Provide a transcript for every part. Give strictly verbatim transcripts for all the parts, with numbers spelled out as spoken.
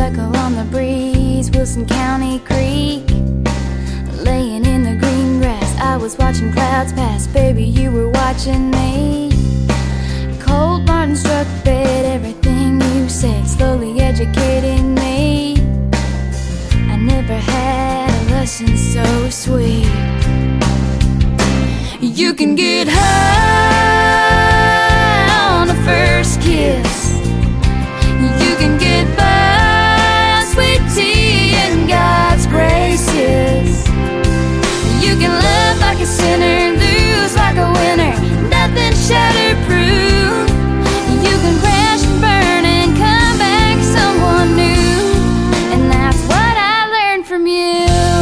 speckle on the breeze, Wilson County Creek. Laying in the green grass, I was watching clouds pass. Baby, you were watching me. Cold Martin struck bed, everything you said slowly educated me. I never had a lesson so sweet. You can get high on a first kiss. You can get by on sweet tea and God's graces. You can love like a sinner, lose like a winner, nothing shatterproof. You can crash and burn and come back someone new, and that's what I learned from you.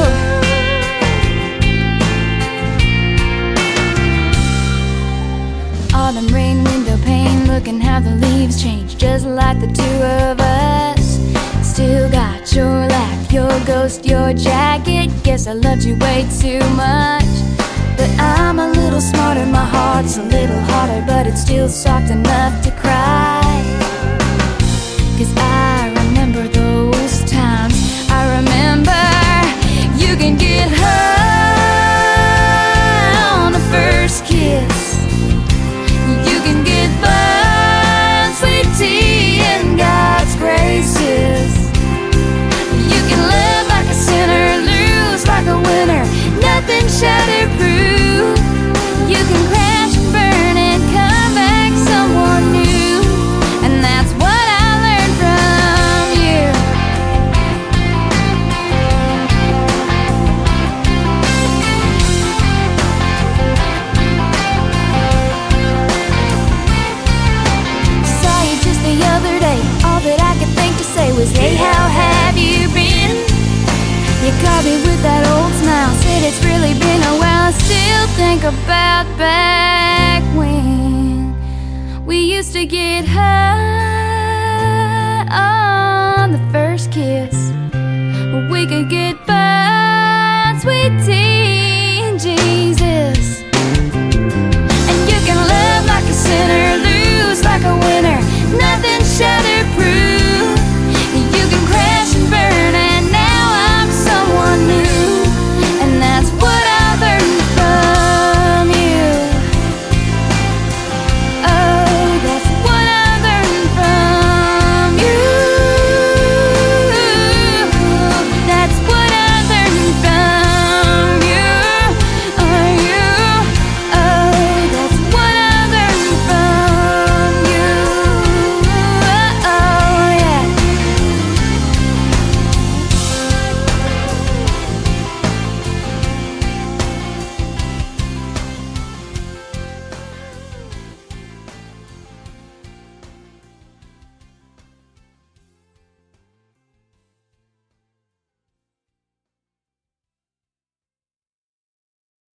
Autumn rain, window pane, looking how the leaves change, just like the two of us. Still got your laugh, your ghost, your jacket. Guess I loved you way too much. But I'm a little smarter, my heart's a little harder, but it's still soft enough to cry. Cause I remember those times, I remember. You can get high on a first kiss. You can get by on sweet tea and God's graces. You can live like a sinner, lose like a winner, nothing shatterproof. You can crash and burn and come back someone new, and that's what I learned from you. Saw you just the other day, all that I could think to say was, hey, how have you been? You caught me with that old smile, said it's really been a while. I still think about back when we used to get high on